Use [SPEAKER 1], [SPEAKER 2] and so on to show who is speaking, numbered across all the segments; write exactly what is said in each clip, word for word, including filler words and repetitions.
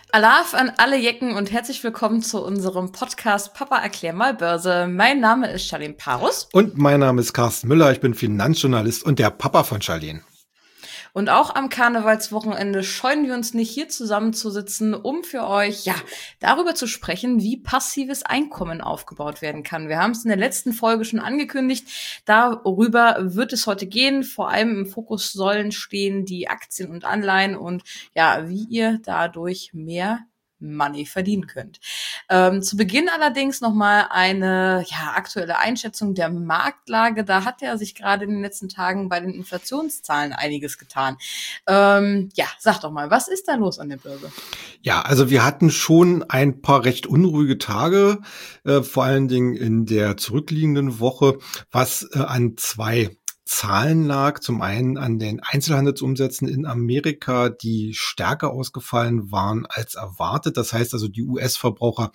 [SPEAKER 1] Alaf an alle Jecken und herzlich willkommen zu unserem Podcast Papa erklär mal Börse. Mein Name ist Charlene Parus.
[SPEAKER 2] Und mein Name ist Carsten Müller, ich bin Finanzjournalist und der Papa von Charlene.
[SPEAKER 1] Und auch am Karnevalswochenende scheuen wir uns nicht, hier zusammenzusitzen, um für euch, ja, darüber zu sprechen, wie passives Einkommen aufgebaut werden kann. Wir haben es in der letzten Folge schon angekündigt. Darüber wird es heute gehen. Vor allem im Fokus sollen stehen die Aktien und Anleihen und ja, wie ihr dadurch mehr Money verdienen könnt. Ähm, zu Beginn allerdings nochmal eine ja, aktuelle Einschätzung der Marktlage. Da hat ja sich gerade in den letzten Tagen bei den Inflationszahlen einiges getan. Ähm, ja, sag doch mal, was ist da los an der Börse?
[SPEAKER 2] Ja, also wir hatten schon ein paar recht unruhige Tage, äh, vor allen Dingen in der zurückliegenden Woche, was äh, an zwei Zahlen lag. Zum einen an den Einzelhandelsumsätzen in Amerika, die stärker ausgefallen waren als erwartet. Das heißt also, die U S-Verbraucher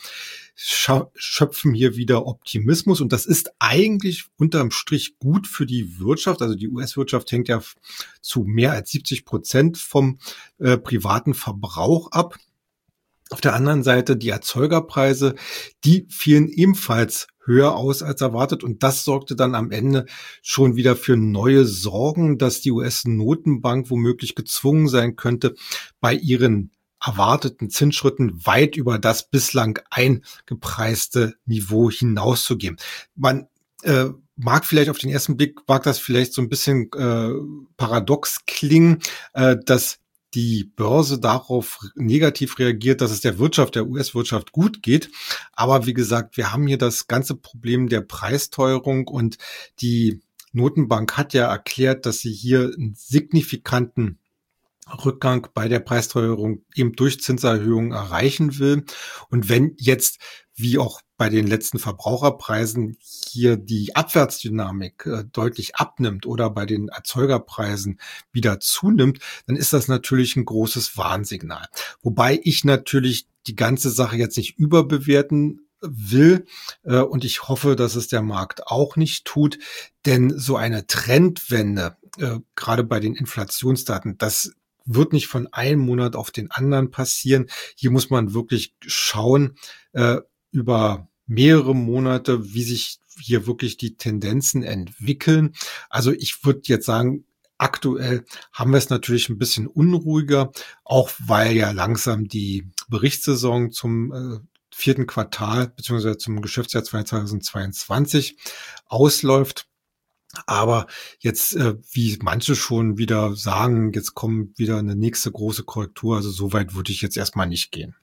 [SPEAKER 2] schöpfen hier wieder Optimismus. Und das ist eigentlich unterm Strich gut für die Wirtschaft. Also die U S-Wirtschaft hängt ja zu mehr als siebzig Prozent vom äh, privaten Verbrauch ab. Auf der anderen Seite die Erzeugerpreise, die fielen ebenfalls höher aus als erwartet. Und das sorgte dann am Ende schon wieder für neue Sorgen, dass die U S-Notenbank womöglich gezwungen sein könnte, bei ihren erwarteten Zinsschritten weit über das bislang eingepreiste Niveau hinauszugehen. Man äh, mag vielleicht auf den ersten Blick, mag das vielleicht so ein bisschen äh, paradox klingen, äh, dass die Börse darauf negativ reagiert, dass es der Wirtschaft, der U S-Wirtschaft gut geht. Aber wie gesagt, wir haben hier das ganze Problem der Preisteuerung und die Notenbank hat ja erklärt, dass sie hier einen signifikanten Rückgang bei der Preisteuerung eben durch Zinserhöhungen erreichen will. Und wenn jetzt, wie auch bei den letzten Verbraucherpreisen, hier die Abwärtsdynamik äh, deutlich abnimmt oder bei den Erzeugerpreisen wieder zunimmt, dann ist das natürlich ein großes Warnsignal. Wobei ich natürlich die ganze Sache jetzt nicht überbewerten will äh, und ich hoffe, dass es der Markt auch nicht tut, denn so eine Trendwende, äh, gerade bei den Inflationsdaten, das wird nicht von einem Monat auf den anderen passieren. Hier muss man wirklich schauen äh, über mehrere Monate, wie sich hier wirklich die Tendenzen entwickeln. Also ich würde jetzt sagen, aktuell haben wir es natürlich ein bisschen unruhiger, auch weil ja langsam die Berichtssaison zum äh, vierten Quartal beziehungsweise zum Geschäftsjahr zweitausendzweiundzwanzig ausläuft. Aber jetzt, äh, wie manche schon wieder sagen, jetzt kommt wieder eine nächste große Korrektur. Also so weit würde ich jetzt erstmal nicht gehen.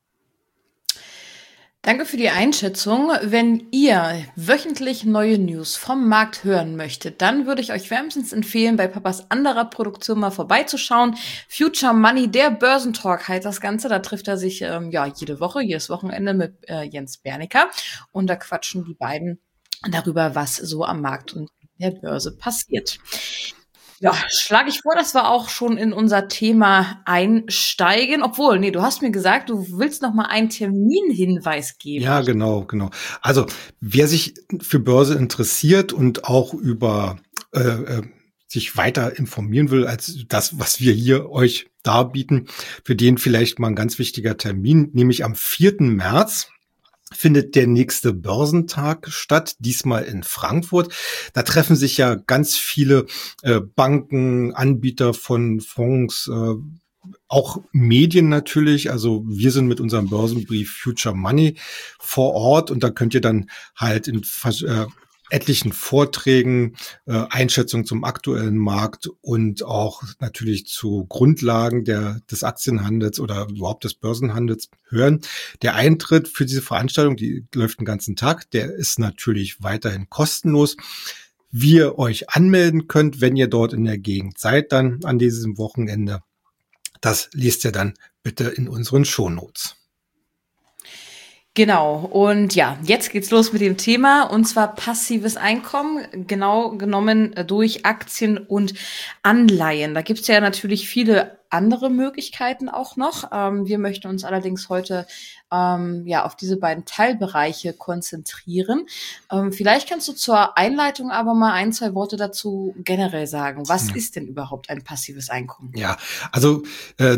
[SPEAKER 1] Danke für die Einschätzung. Wenn ihr wöchentlich neue News vom Markt hören möchtet, dann würde ich euch wärmstens empfehlen, bei Papas anderer Produktion mal vorbeizuschauen. Future Money, der Börsentalk heißt das Ganze. Da trifft er sich ähm, ja jede Woche, jedes Wochenende mit äh, Jens Bernicker. Und da quatschen die beiden darüber, was so am Markt und der Börse passiert. Ja, schlage ich vor, dass wir auch schon in unser Thema einsteigen. Obwohl, nee, du hast mir gesagt, du willst noch mal einen Terminhinweis geben.
[SPEAKER 2] Ja, genau, genau. Also, wer sich für Börse interessiert und auch über äh, äh, sich weiter informieren will als das, was wir hier euch darbieten, für den vielleicht mal ein ganz wichtiger Termin, nämlich am vierten März. Findet der nächste Börsentag statt, diesmal in Frankfurt. Da treffen sich ja ganz viele äh, Banken, Anbieter von Fonds, äh, auch Medien natürlich. Also wir sind mit unserem Börsenbrief Future Money vor Ort und da könnt ihr dann halt in äh, etlichen Vorträgen, äh, Einschätzungen zum aktuellen Markt und auch natürlich zu Grundlagen der, des Aktienhandels oder überhaupt des Börsenhandels hören. Der Eintritt für diese Veranstaltung, die läuft den ganzen Tag, der ist natürlich weiterhin kostenlos. Wie ihr euch anmelden könnt, wenn ihr dort in der Gegend seid, dann an diesem Wochenende, das lest ihr dann bitte in unseren Shownotes.
[SPEAKER 1] Genau. Und ja, jetzt geht's los mit dem Thema, und zwar passives Einkommen, genau genommen durch Aktien und Anleihen. Da gibt's ja natürlich viele andere Möglichkeiten auch noch. Ähm, wir möchten uns allerdings heute ähm, ja auf diese beiden Teilbereiche konzentrieren. Ähm, vielleicht kannst du zur Einleitung aber mal ein, zwei Worte dazu generell sagen. Was
[SPEAKER 2] Ja.
[SPEAKER 1] ist denn überhaupt ein passives Einkommen?
[SPEAKER 2] Ja, also äh,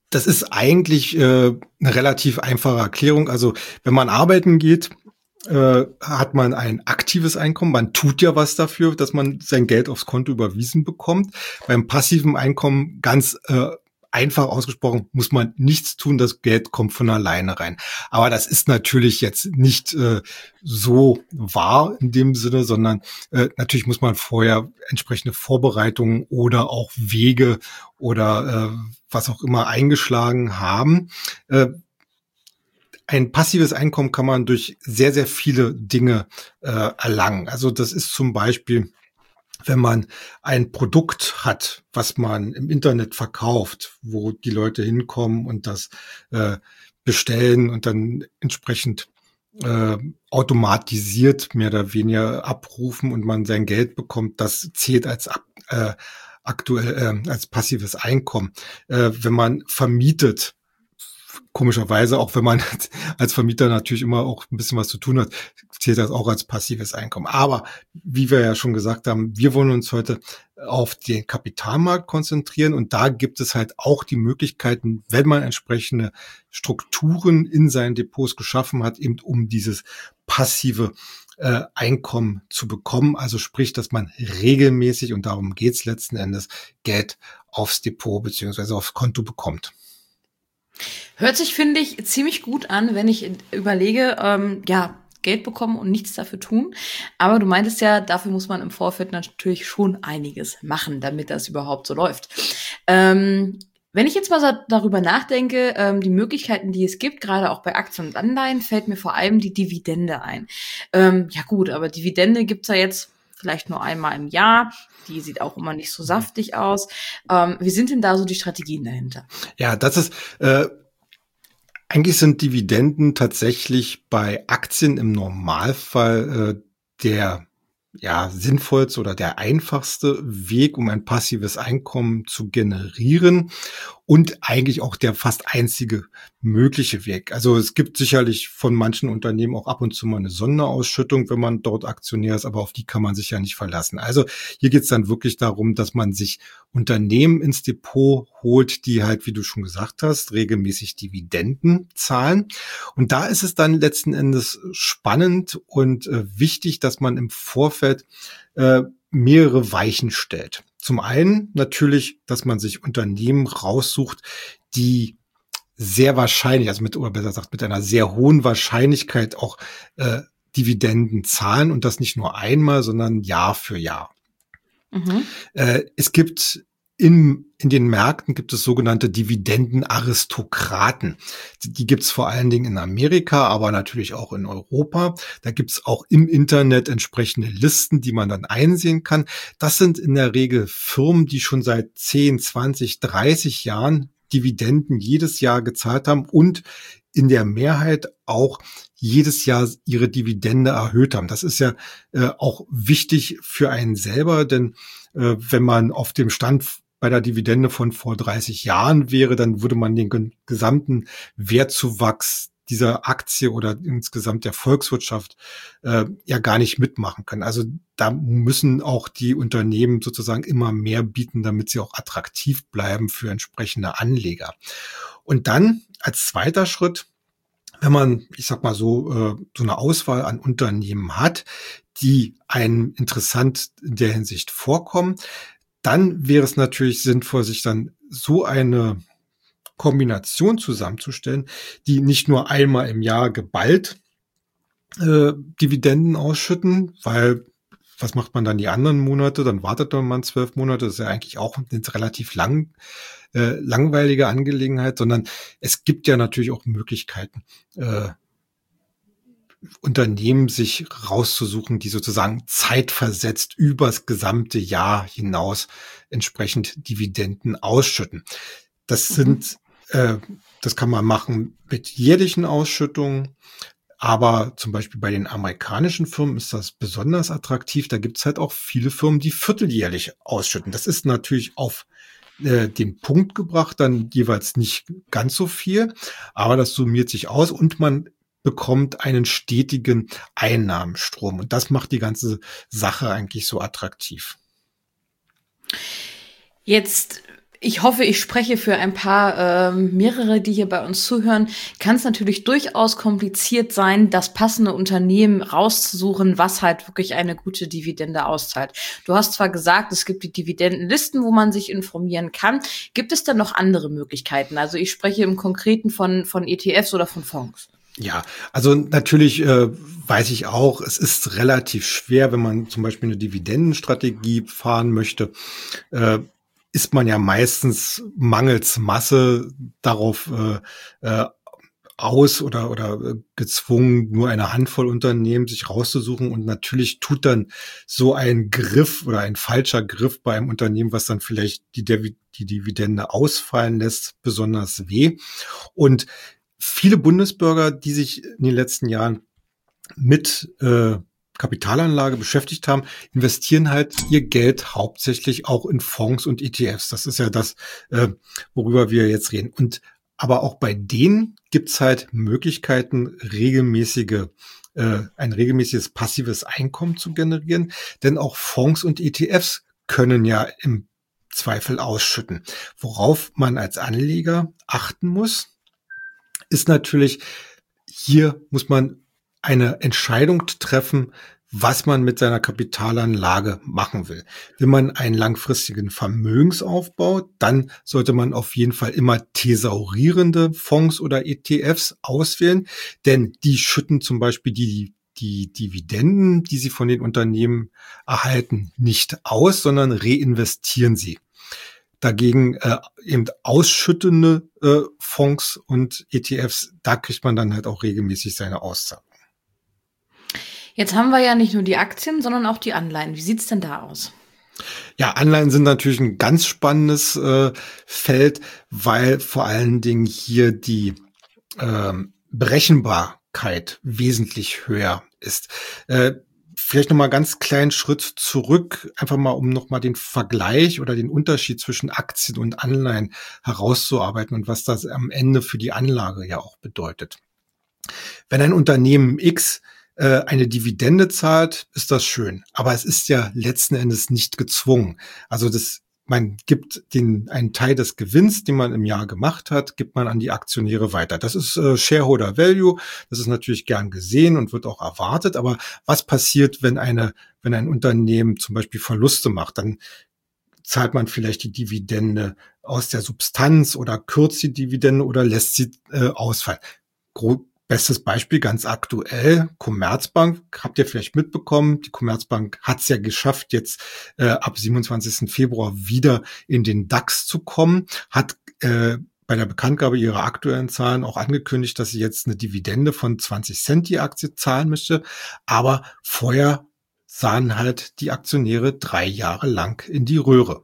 [SPEAKER 2] Das ist eigentlich äh, eine relativ einfache Erklärung. Also wenn man arbeiten geht, äh, hat man ein aktives Einkommen. Man tut ja was dafür, dass man sein Geld aufs Konto überwiesen bekommt. Beim passiven Einkommen ganz äh, einfach ausgesprochen, muss man nichts tun, das Geld kommt von alleine rein. Aber das ist natürlich jetzt nicht äh, so wahr in dem Sinne, sondern äh, natürlich muss man vorher entsprechende Vorbereitungen oder auch Wege oder äh, was auch immer eingeschlagen haben. Äh, Ein passives Einkommen kann man durch sehr, sehr viele Dinge äh, erlangen. Also das ist zum Beispiel, wenn man ein Produkt hat, was man im Internet verkauft, wo die Leute hinkommen und das äh, bestellen und dann entsprechend äh, automatisiert mehr oder weniger abrufen und man sein Geld bekommt, das zählt als ab, äh, aktuell äh, als passives Einkommen. Äh, wenn man vermietet, komischerweise, auch wenn man als Vermieter natürlich immer auch ein bisschen was zu tun hat, zählt das auch als passives Einkommen. Aber wie wir ja schon gesagt haben, wir wollen uns heute auf den Kapitalmarkt konzentrieren und da gibt es halt auch die Möglichkeiten, wenn man entsprechende Strukturen in seinen Depots geschaffen hat, eben um dieses passive äh, Einkommen zu bekommen. Also sprich, dass man regelmäßig, und darum geht's letzten Endes, Geld aufs Depot beziehungsweise aufs Konto bekommt.
[SPEAKER 1] Hört sich, finde ich, ziemlich gut an, wenn ich überlege, ähm, ja, Geld bekommen und nichts dafür tun. Aber du meintest ja, dafür muss man im Vorfeld natürlich schon einiges machen, damit das überhaupt so läuft. Ähm, wenn ich jetzt mal so darüber nachdenke, ähm, die Möglichkeiten, die es gibt, gerade auch bei Aktien und Anleihen, fällt mir vor allem die Dividende ein. Ähm, ja gut, aber Dividende gibt's ja jetzt vielleicht nur einmal im Jahr. Die sieht auch immer nicht so saftig aus. Ähm, wie sind denn da so die Strategien dahinter?
[SPEAKER 2] Ja, das ist äh, eigentlich sind Dividenden tatsächlich bei Aktien im Normalfall äh, der ja sinnvollste oder der einfachste Weg, um ein passives Einkommen zu generieren und eigentlich auch der fast einzige mögliche Weg. Also es gibt sicherlich von manchen Unternehmen auch ab und zu mal eine Sonderausschüttung, wenn man dort Aktionär ist, aber auf die kann man sich ja nicht verlassen. Also hier geht es dann wirklich darum, dass man sich Unternehmen ins Depot holt, die halt, wie du schon gesagt hast, regelmäßig Dividenden zahlen. Und da ist es dann letzten Endes spannend und äh, wichtig, dass man im Vorfeld äh, mehrere Weichen stellt. Zum einen natürlich, dass man sich Unternehmen raussucht, die sehr wahrscheinlich, also mit, oder besser gesagt, mit einer sehr hohen Wahrscheinlichkeit auch äh, Dividenden zahlen und das nicht nur einmal, sondern Jahr für Jahr. Mhm. Äh, es gibt in, in den Märkten gibt es sogenannte Dividendenaristokraten. Die, die gibt es vor allen Dingen in Amerika, aber natürlich auch in Europa. Da gibt es auch im Internet entsprechende Listen, die man dann einsehen kann. Das sind in der Regel Firmen, die schon seit zehn, zwanzig, dreißig Jahren Dividenden jedes Jahr gezahlt haben und in der Mehrheit auch jedes Jahr ihre Dividende erhöht haben. Das ist ja äh, auch wichtig für einen selber, denn äh, wenn man auf dem Stand bei der Dividende von vor dreißig Jahren wäre, dann würde man den gesamten Wertzuwachs dieser Aktie oder insgesamt der Volkswirtschaft äh, ja gar nicht mitmachen können. Also da müssen auch die Unternehmen sozusagen immer mehr bieten, damit sie auch attraktiv bleiben für entsprechende Anleger. Und dann als zweiter Schritt, wenn man, ich sag mal so, äh, so eine Auswahl an Unternehmen hat, die einem interessant in der Hinsicht vorkommen, dann wäre es natürlich sinnvoll, sich dann so eine Kombination zusammenzustellen, die nicht nur einmal im Jahr geballt äh, Dividenden ausschütten, weil was macht man dann die anderen Monate? Dann wartet man zwölf Monate, das ist ja eigentlich auch eine relativ lang, äh, langweilige Angelegenheit, sondern es gibt ja natürlich auch Möglichkeiten, äh, Unternehmen sich rauszusuchen, die sozusagen zeitversetzt übers gesamte Jahr hinaus entsprechend Dividenden ausschütten. Das sind, äh, das kann man machen mit jährlichen Ausschüttungen, aber zum Beispiel bei den amerikanischen Firmen ist das besonders attraktiv. Da gibt es halt auch viele Firmen, die vierteljährlich ausschütten. Das ist natürlich auf äh, den Punkt gebracht, dann jeweils nicht ganz so viel, aber das summiert sich aus und man bekommt einen stetigen Einnahmenstrom. Und das macht die ganze Sache eigentlich so attraktiv.
[SPEAKER 1] Jetzt Ich hoffe, ich spreche für ein paar, ähm, mehrere, die hier bei uns zuhören. Kann es natürlich durchaus kompliziert sein, das passende Unternehmen rauszusuchen, was halt wirklich eine gute Dividende auszahlt. Du hast zwar gesagt, es gibt die Dividendenlisten, wo man sich informieren kann. Gibt es denn noch andere Möglichkeiten? Also ich spreche im Konkreten von, von E T Fs oder von Fonds.
[SPEAKER 2] Ja, also natürlich äh, weiß ich auch, es ist relativ schwer, wenn man zum Beispiel eine Dividendenstrategie fahren möchte, äh, ist man ja meistens mangels Masse darauf äh, äh, aus oder oder äh, gezwungen, nur eine Handvoll Unternehmen sich rauszusuchen. Und natürlich tut dann so ein Griff oder ein falscher Griff bei einem Unternehmen, was dann vielleicht die, Div- die Dividende ausfallen lässt, besonders weh. Und viele Bundesbürger, die sich in den letzten Jahren mit äh, Kapitalanlage beschäftigt haben, investieren halt ihr Geld hauptsächlich auch in Fonds und E T Fs. Das ist ja das, äh, worüber wir jetzt reden. Und aber auch bei denen gibt's halt Möglichkeiten, regelmäßige, äh, ein regelmäßiges passives Einkommen zu generieren. Denn auch Fonds und E T Fs können ja im Zweifel ausschütten. Worauf man als Anleger achten muss, ist natürlich, hier muss man eine Entscheidung treffen, was man mit seiner Kapitalanlage machen will. Will man einen langfristigen Vermögensaufbau, dann sollte man auf jeden Fall immer thesaurierende Fonds oder E T Fs auswählen, denn die schütten zum Beispiel die, die Dividenden, die sie von den Unternehmen erhalten, nicht aus, sondern reinvestieren sie. Dagegen äh, eben ausschüttende äh, Fonds und E T Fs, da kriegt man dann halt auch regelmäßig seine Auszahlung.
[SPEAKER 1] Jetzt haben wir ja nicht nur die Aktien, sondern auch die Anleihen. Wie sieht's denn da aus?
[SPEAKER 2] Ja, Anleihen sind natürlich ein ganz spannendes äh, Feld, weil vor allen Dingen hier die ähm, Berechenbarkeit wesentlich höher ist. Äh, Vielleicht noch mal ganz kleinen Schritt zurück, einfach mal, um noch mal den Vergleich oder den Unterschied zwischen Aktien und Anleihen herauszuarbeiten und was das am Ende für die Anlage ja auch bedeutet. Wenn ein Unternehmen X äh, eine Dividende zahlt, ist das schön. Aber es ist ja letzten Endes nicht gezwungen. Also das Man gibt den einen Teil des Gewinns, den man im Jahr gemacht hat, gibt man an die Aktionäre weiter. Das ist äh, Shareholder Value. Das ist natürlich gern gesehen und wird auch erwartet. Aber was passiert, wenn eine, wenn ein Unternehmen zum Beispiel Verluste macht? Dann zahlt man vielleicht die Dividende aus der Substanz oder kürzt die Dividende oder lässt sie äh, ausfallen. Gro- Bestes Beispiel, ganz aktuell, Commerzbank, habt ihr vielleicht mitbekommen, die Commerzbank hat es ja geschafft, jetzt äh, ab siebenundzwanzigsten Februar wieder in den DAX zu kommen, hat äh, bei der Bekanntgabe ihrer aktuellen Zahlen auch angekündigt, dass sie jetzt eine Dividende von zwanzig Cent die Aktie zahlen möchte, aber vorher sahen halt die Aktionäre drei Jahre lang in die Röhre.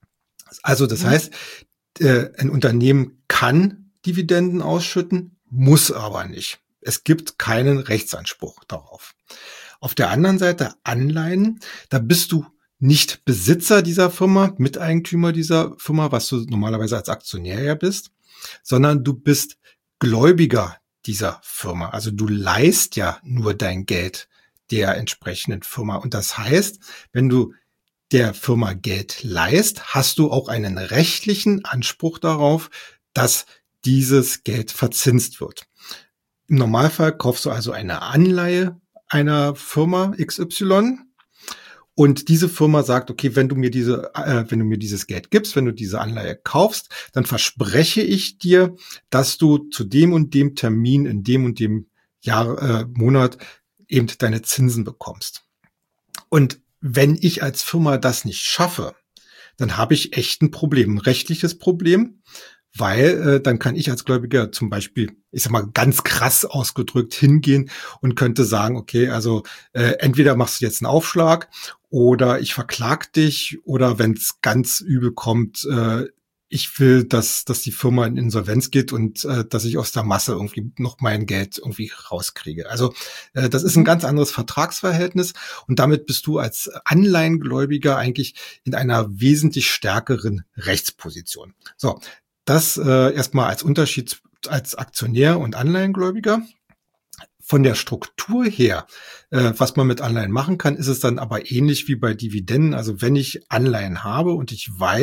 [SPEAKER 2] Also das heißt, äh, ein Unternehmen kann Dividenden ausschütten, muss aber nicht. Es gibt keinen Rechtsanspruch darauf. Auf der anderen Seite Anleihen, da bist du nicht Besitzer dieser Firma, Miteigentümer dieser Firma, was du normalerweise als Aktionär ja bist, sondern du bist Gläubiger dieser Firma. Also du leihst ja nur dein Geld der entsprechenden Firma. Und das heißt, wenn du der Firma Geld leihst, hast du auch einen rechtlichen Anspruch darauf, dass dieses Geld verzinst wird. Im Normalfall kaufst du also eine Anleihe einer Firma X Y und diese Firma sagt, okay, wenn du mir diese, äh, wenn du mir dieses Geld gibst, wenn du diese Anleihe kaufst, dann verspreche ich dir, dass du zu dem und dem Termin in dem und dem Jahr, äh, Monat eben deine Zinsen bekommst. Und wenn ich als Firma das nicht schaffe, dann habe ich echt ein Problem, ein rechtliches Problem. Weil äh, dann kann ich als Gläubiger zum Beispiel, ich sag mal ganz krass ausgedrückt, hingehen und könnte sagen, okay, also äh, entweder machst du jetzt einen Aufschlag oder ich verklag dich oder wenn es ganz übel kommt, äh, ich will, dass dass die Firma in Insolvenz geht und äh, dass ich aus der Masse irgendwie noch mein Geld irgendwie rauskriege. Also äh, das ist ein ganz anderes Vertragsverhältnis und damit bist du als Anleihengläubiger eigentlich in einer wesentlich stärkeren Rechtsposition. So. Das äh, erstmal als Unterschied als Aktionär und Anleihengläubiger. Von der Struktur her, äh, was man mit Anleihen machen kann, ist es dann aber ähnlich wie bei Dividenden. Also wenn ich Anleihen habe und ich weiß,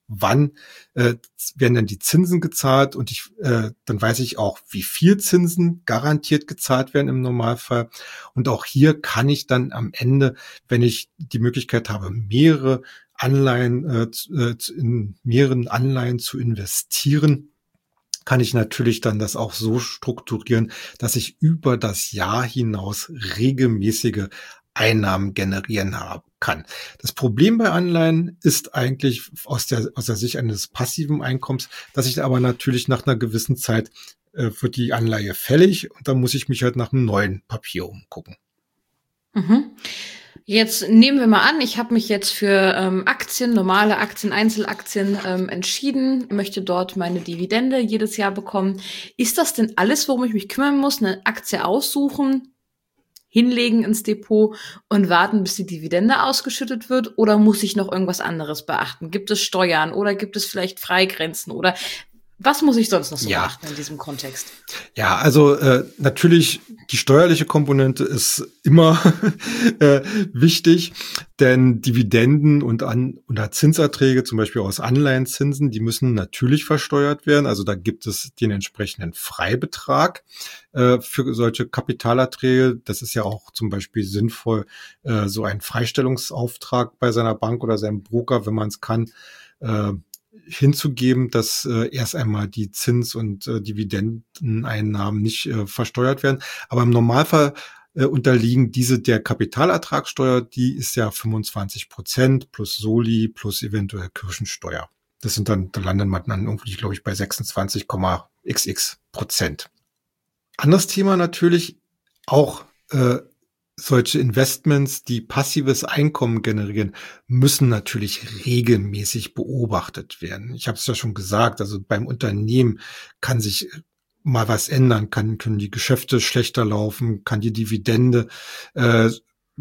[SPEAKER 2] wann äh, werden denn die Zinsen gezahlt und ich äh, dann weiß ich auch, wie viel Zinsen garantiert gezahlt werden im Normalfall. Und auch hier kann ich dann am Ende, wenn ich die Möglichkeit habe, mehrere Anleihen äh, in mehreren Anleihen zu investieren, kann ich natürlich dann das auch so strukturieren, dass ich über das Jahr hinaus regelmäßige Einnahmen generieren haben kann. Das Problem bei Anleihen ist eigentlich aus der, aus der Sicht eines passiven Einkommens, dass ich aber natürlich nach einer gewissen Zeit äh, wird die Anleihe fällig und dann muss ich mich halt nach einem neuen Papier umgucken.
[SPEAKER 1] Mhm. Jetzt nehmen wir mal an, ich habe mich jetzt für ähm, Aktien, normale Aktien, Einzelaktien ähm, entschieden, möchte dort meine Dividende jedes Jahr bekommen. Ist das denn alles, worum ich mich kümmern muss? Eine Aktie aussuchen, hinlegen ins Depot und warten, bis die Dividende ausgeschüttet wird? Oder muss ich noch irgendwas anderes beachten? Gibt es Steuern oder gibt es vielleicht Freigrenzen oder was muss ich sonst noch so ja. beachten in diesem Kontext?
[SPEAKER 2] Ja, also äh, natürlich die steuerliche Komponente ist immer äh, wichtig, denn Dividenden und an oder Zinserträge, zum Beispiel aus Anleihenzinsen, die müssen natürlich versteuert werden. Also da gibt es den entsprechenden Freibetrag äh, für solche Kapitalerträge. Das ist ja auch zum Beispiel sinnvoll, äh, so einen Freistellungsauftrag bei seiner Bank oder seinem Broker, wenn man es kann, äh, hinzugeben, dass äh, erst einmal die Zins- und äh, Dividendeneinnahmen nicht äh, versteuert werden. Aber im Normalfall äh, unterliegen diese der Kapitalertragssteuer, die ist ja fünfundzwanzig Prozent plus Soli plus eventuell Kirchensteuer. Das sind dann, da landet man dann irgendwie, glaube ich, bei sechsundzwanzig Komma xx Prozent. Anderes Thema natürlich auch äh, solche Investments, die passives Einkommen generieren, müssen natürlich regelmäßig beobachtet werden. Ich habe es ja schon gesagt, also beim Unternehmen kann sich mal was ändern, kann, können die Geschäfte schlechter laufen, kann die Dividende äh,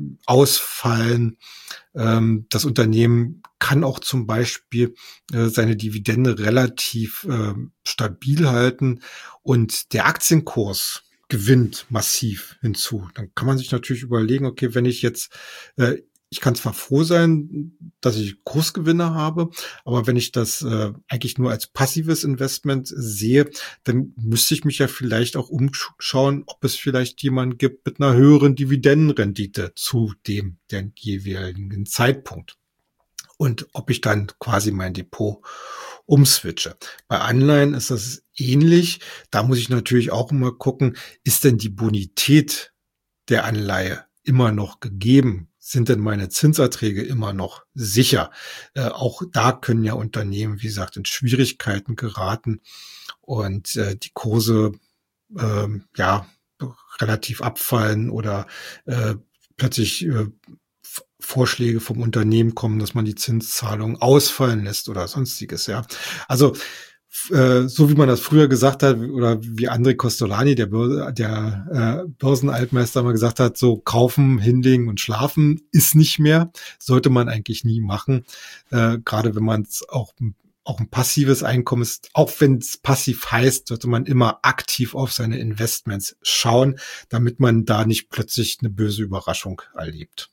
[SPEAKER 2] ausfallen. Ähm, das Unternehmen kann auch zum Beispiel äh, seine Dividende relativ äh, stabil halten und der Aktienkurs gewinnt massiv hinzu. Dann kann man sich natürlich überlegen, okay, wenn ich jetzt, äh, ich kann zwar froh sein, dass ich Kursgewinne habe, aber wenn ich das äh, eigentlich nur als passives Investment sehe, dann müsste ich mich ja vielleicht auch umschauen, ob es vielleicht jemanden gibt mit einer höheren Dividendenrendite zu dem der jeweiligen Zeitpunkt. Und ob ich dann quasi mein Depot umswitche. Bei Anleihen ist das ähnlich. Da muss ich natürlich auch immer gucken, ist denn die Bonität der Anleihe immer noch gegeben? Sind denn meine Zinserträge immer noch sicher? Äh, auch da können ja Unternehmen, wie gesagt, in Schwierigkeiten geraten und äh, die Kurse äh, ja relativ abfallen oder äh, plötzlich äh, Vorschläge vom Unternehmen kommen, dass man die Zinszahlung ausfallen lässt oder sonstiges, ja. Also äh, so wie man das früher gesagt hat, oder wie André Costolani, der, Börse, der äh, Börsenaltmeister, mal gesagt hat, so kaufen, hinlegen und schlafen ist nicht mehr, sollte man eigentlich nie machen, äh, gerade wenn man es auch auch ein passives Einkommen ist, auch wenn es passiv heißt, sollte man immer aktiv auf seine Investments schauen, damit man da nicht plötzlich eine böse Überraschung erlebt.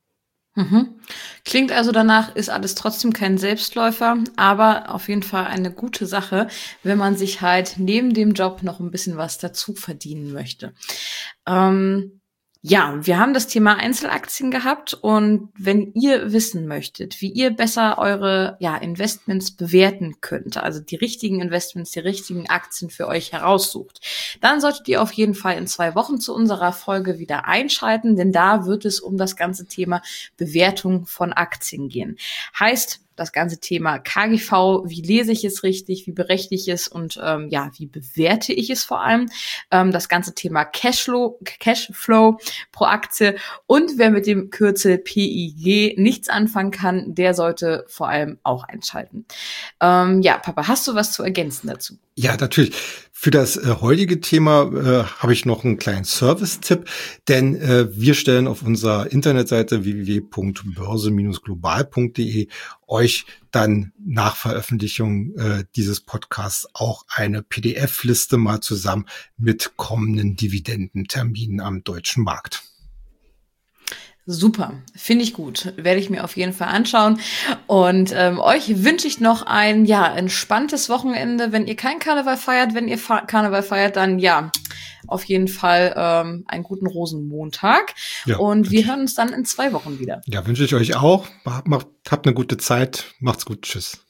[SPEAKER 1] Mhm. Klingt also danach, ist alles trotzdem kein Selbstläufer, aber auf jeden Fall eine gute Sache, wenn man sich halt neben dem Job noch ein bisschen was dazu verdienen möchte. Ähm, ja, wir haben das Thema Einzelaktien gehabt und wenn ihr wissen möchtet, wie ihr besser eure ja, Investments bewerten könnt, also die richtigen Investments, die richtigen Aktien für euch heraussucht, dann solltet ihr auf jeden Fall in zwei Wochen zu unserer Folge wieder einschalten, denn da wird es um das ganze Thema Bewertung von Aktien gehen. Heißt, das ganze Thema K G V, wie lese ich es richtig, wie berechne ich es und ähm, ja, wie bewerte ich es vor allem. Ähm, das ganze Thema Cashflow, Cashflow pro Aktie und wer mit dem Kürzel P I G nichts anfangen kann, der sollte vor allem auch einschalten. Ähm, ja, Papa, hast du was zu ergänzen dazu?
[SPEAKER 2] Ja, natürlich. Für das äh, heutige Thema äh, habe ich noch einen kleinen Service-Tipp, denn äh, wir stellen auf unserer Internetseite w w w punkt börse Bindestrich global punkt de euch dann nach Veröffentlichung äh, dieses Podcasts auch eine P D F-Liste mal zusammen mit kommenden Dividendenterminen am deutschen Markt.
[SPEAKER 1] Super, finde ich gut. Werde ich mir auf jeden Fall anschauen. Und ähm, euch wünsche ich noch ein ja entspanntes Wochenende. Wenn ihr kein Karneval feiert, wenn ihr Fa- Karneval feiert, dann ja, auf jeden Fall ähm, einen guten Rosenmontag.
[SPEAKER 2] Ja,
[SPEAKER 1] Und wir
[SPEAKER 2] wünsch-
[SPEAKER 1] hören uns dann in zwei Wochen wieder.
[SPEAKER 2] ja, wünsche ich euch auch. Macht, macht, habt eine gute Zeit. Macht's gut. Tschüss.